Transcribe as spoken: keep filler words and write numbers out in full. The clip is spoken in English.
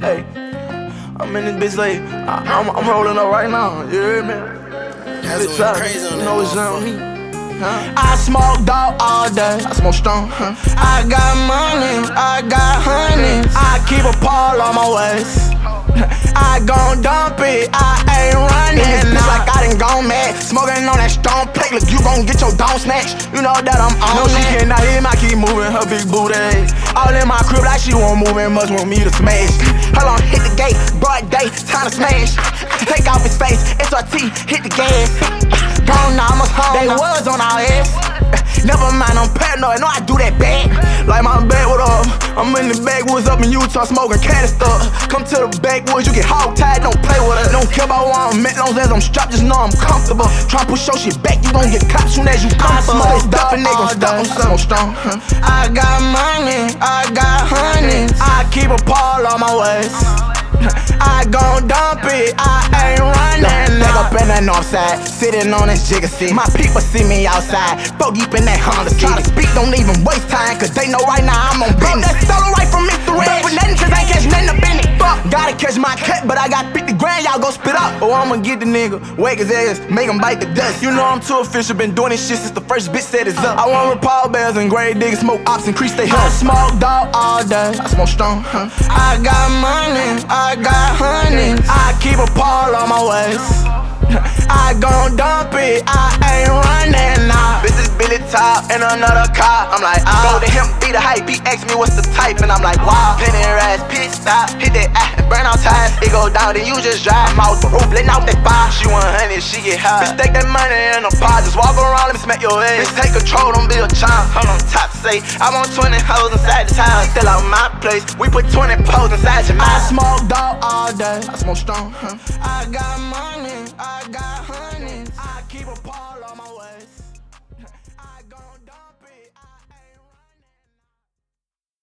Hey, I'm in this bitch like, I, I'm, I'm rolling up right now, you hear me? That's Bitch, crazy on you that know it's on me. motherfucker. Huh? I smoke dog all day, I smoke strong. Huh? I got money, I got honey. I keep a pole on my waist. I gon' dump it, I ain't running. In this bitch like I done gone mad, smoking on that strong plate. Look, you gon' get your dome snatched. You know that I'm on. No, she cannot hear me, I keep moving her big booty. All in my crib like she won't move and much want me to smash. Hold on, hit the gate, broad day, time to smash. Take off his face, S R T, hit the gas. Gone now, I'm home. They was on our ass. Never mind, I'm paranoid, no I do that bad. Like my backwoods up, I'm in the backwoods up in Utah smoking cat stuff. Come to the backwoods, you get hog tied, don't play with it. Don't care about where I'm at, long as I'm strapped, just know I'm comfortable. Try to push your shit back, you gon' get caught soon as you come for it. Stop and they gon' stop, I'm so strong. Huh? I got money, I got honey. I keep a pole on my waist. I gon' dump it, I ain't running. Leg up in that north side, sitting on this jigger seat. My people see me outside, four deep in that Honda. Try to speak, don't even waste time, cause they know right now I'm on business. That stolen right from Mister Red, but nothing cause I ain't catch nothing up in it. Fuck, gotta catch my cut, but I got fifty grand, y'all gon' spit up. Or I'ma get the nigga, wake his ass, make him bite the dust. You know I'm too official, been doing this shit since the first bitch said it's up. I want Paul Bells and grave diggers, smoke ops, increase they health. I smoke dog all day, I smoke strong. Huh? I got money, I got honey. I keep a pole on my waist. I gon' dump it, I ain't running now. Bitch is Billy Top in another car. I'm like, ah. Go to him, be the hype. He ask me what's the type, and I'm like, wow. Penny ass, pit stop, hit that ah, and burn out tires. It go down, then you just drive. I'm out the roof, letting out that fire. She want honey, she get high. Bitch, take that money in a pot, just walk around, let me smack your ass. Bitch, take control, don't be a child. I'm on top, say, I want twenty hoes inside the town. Still out my place, we put twenty poles inside your mouth. I smoke dog all day, I smoke strong. Huh? I got money. I